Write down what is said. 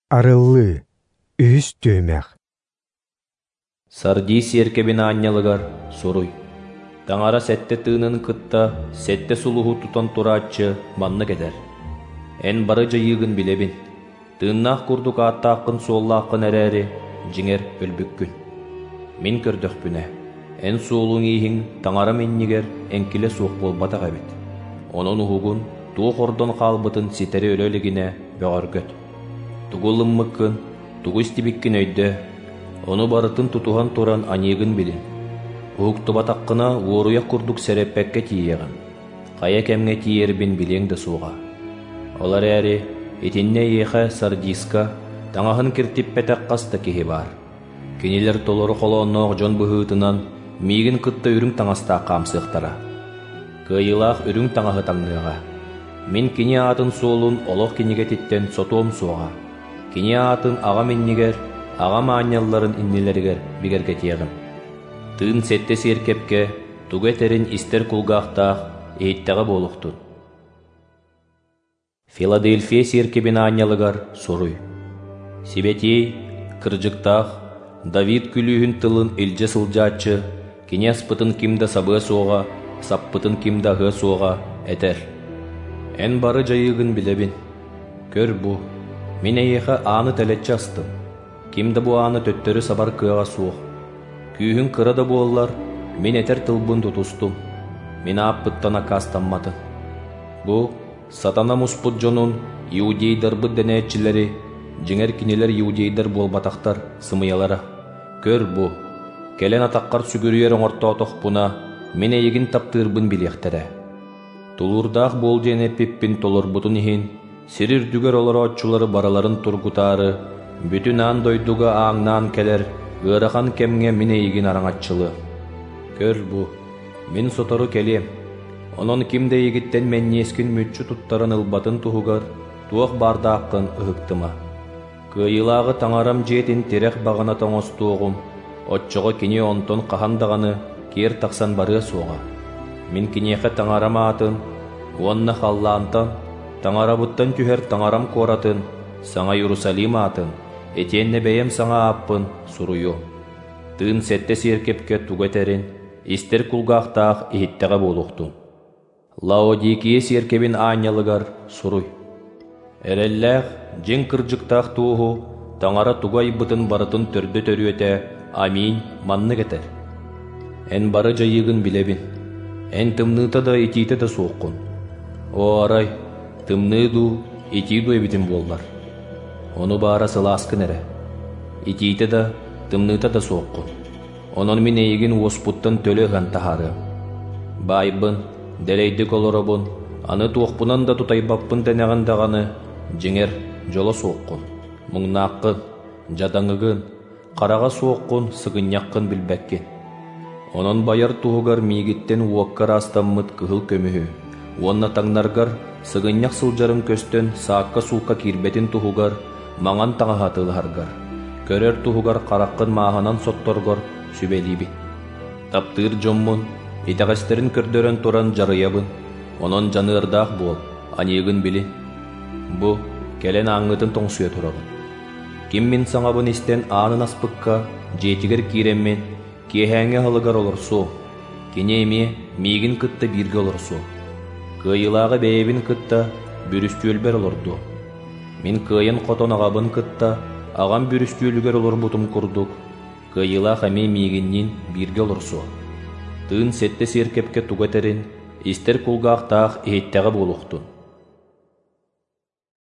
Arıllı, ühüs tüymek. Sardi sierkebin anyalıgar soruy. Tаңара сәтте тыынын кытта, сәтте сулуху тутан турааччы манны кедер. Эн бары жайыгын билебин. Тыыннах курдук аттаақын суоллаақын әрәри, жиңер өлбүккүн. Мин көрдөкпүнэ. Эн суолуң ийхин таңара меннигер энкиле суох болбата габит. Онон ухугун туох ордон қалбытын ситери өлөлігіне бөғаргөт. Тугулыммыккын, тугустибиккин өйдө, onu барытын тутухан туран анигын билин. Уктубатаққына уоруя курдук сереппекке тиегін. Қая кемге тиербин билеңді суға. Олар әрі, итинне ейхе сардиска, таңахын киртиппетек қаста кихи бар. Кенелер толору қолуынноқ жон бұхытынан, мигін кытта үрің таңаста қамсықтара. Кыйылақ үрің таңахы таңныға. Мен кене атын суолун олық кенеге титтен сотуым суға. Кене атын аға меннигер, аға маанялларын иннелергер бигерге тиегім. Тыын сетте сиркепке, туге терин истер кулгақтақ, эйттағы болуқтун. Филадельфия сиркебин анялыгар соруй. Сибетей, кыржықтақ, Давид күлүйін тылын илже сылжачы, кенес пытын кимда сабы соға, саппытын кимда хы соға этер. Эн бары жайыгын билебин. Көр бу, мен эйеха аны тәлетчі астым. Кимда бу аны төттөрі сабар кыға суық. Күйін кырада болалар, мен этер тылбын тутустум. Мен аппыттана кастамматын. Бу, сатана муспут жонун, иудейдар бұд дәнәтчілері, жеңер кинелер иудейдар болбатақтар, сымыялара. Көр бу, келен атаққар сүгірүйер оңырта отоқпуна, мен егін таптырбын билектері. Тулурдақ бол жене пеппин толыр бұтын ехін, сирир дүгер олар отчулары бараларын тургутары, бүтін ан дойдуға аңнан келер, ырахан кемге мене егін араңатчылы. Көр бу, мен сотору келем. Онон кимде егіттен мен нескін мүтчі туттарын ылбатын туғығар, туақ бардаққын ұғықтыма. Кыйылағы таңарам жетін терек бағана тоңостуғым, отчығы кене онтон қахандағаны кер тақсан бары соға. Мен кенеқі таңарам атын, онны қаллантан, таңарабыттан түхер таңарам коратын, саңа Иерусалим атын, этенне бәйем саңа аппын суруйу. Тыын сетте сиркепке тугетерин, истер кулгақтақ ихиттеға болуқтун. Лаодикие сиркебин анялыгар суруй. Әрелләқ, жен кыржықтақ туғу, таңара тугай бұтын барытын төрді төрүете, амин, манны кетер. Эн бары жайыгын билебин. Эн тымныта да итиите да соққын. О арай, тымныду, итиду эбитин боллар. Onu bara sılaskın ere. İtiite da, tımnıta da soğukun. Onun min eygin osputtan tölü gantaharı. Baybın, deleydik olorobun, anı tuğpunan da tutaybappın denegandağını, jinger, jola soğukun. Mungnaqqın, jadangıgın, qarağa soğukun, sıgınyaqqın bilbekkin. Onun bayar tuğugar migitten uakkar astammıt kıhıl kömühü. Onna tаңнаргар, sıgınyak sıljarın köstön, saakka suuka kirbetin tuğugar, Маңан таңа хатылыхаргар. Көрер туһугар қараққын мааһанан сотторгор сүбелибит. Таптыр жоммун, итағастерин көрдөрөн туран жарыябын. Онон жанырдаах бол, анигын билин. Бу, келен аңытын тоңсуя турабын. Ким мин саңабын истен аанын аспыкка, жетигер киреммен, киэхәңе хылыгар олорсу. Кенеме, мигин кытта бирге олорсу. Кыйылағы бәйебин кытта, бүрүстүөлбер олорду. Мен кыйын қотон ағабын кытта, ағам бүрістүйлігер олар бұтым күрдік. Кыйыла қаме мегіннен бірге олырсу. Тыын сетте серкепке туғатерін, істер кулғақтақ ехеттіғі болуқтын.